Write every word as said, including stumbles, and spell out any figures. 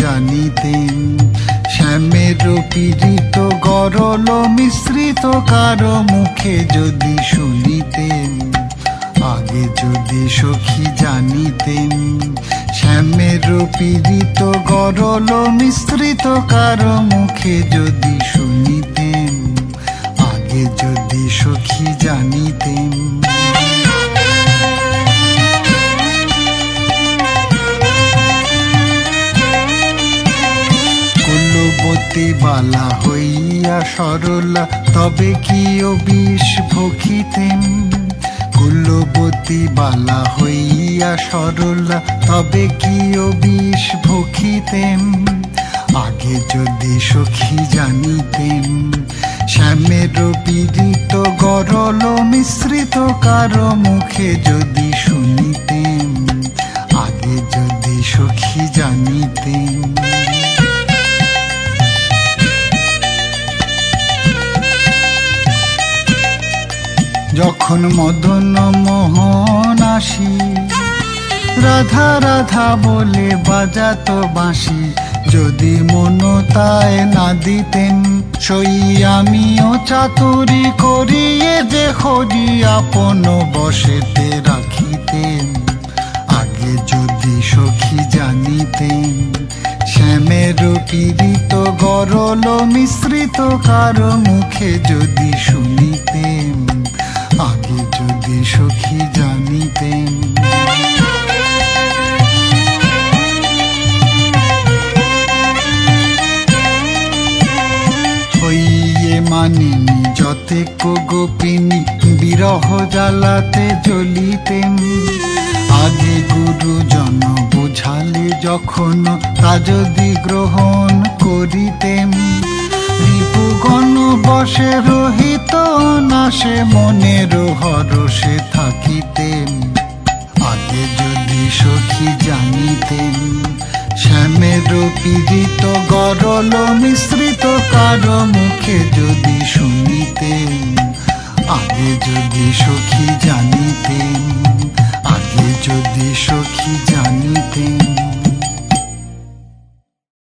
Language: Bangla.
জানিতেন, শ্যামের পীড়িত গরল মিশ্রিত কারো মুখে যদি শুনিতেন, আগে যদি সখী জানিতেন, শ্যামের পীড়িত গরল মিশ্রিত কারো মুখে যদি শুনিতেন, আগে যদি সখী জানিতেন। কুলবতী বালা হইয়া সরলা তবে কি ও বিষ ভক্ষিতেন, কুলবতী বালা হইয়া সরলা তবে কি ও বিষ ভক্ষিতেন, আগে যদি সখী জানিতেন, শ্যামের পীড়িত গরল মিশ্রিত কারো মুখে যদি শুনিতেন, আগে যদি সখী জানিতেন। যখন মদন মোহন আসি রাধা রাধা বলে বাজাতো বাঁশি, যদি মনতায় না দিতেন, সই আমিও চাতুরি করিয়ে যে হরি আপন বসেতে রাখিতেন, আগে যদি সখী জানিতেন, শ্যামের পীড়িত গরল মিশ্রিত কারো মুখে যদি শুনিতেন, আগে যদি সখী জানিতেন। হইয়ে মানিনি যতেক গোপিনী বিরহ জ্বালাতে জ্বলিতেন, আগে গুরুজন বুঝালে যখন তা যদি গ্রহণ করিতেন, রিপুগণ বসে রহিত নাশে মনের হরষে থাকিতেন, আগে যদি সখী জানিতেন, শ্যামের পীড়িত গরল মিশ্রিত কারো মুখে যদি শুনিতেন, আগে যদি সখী জানিতেন।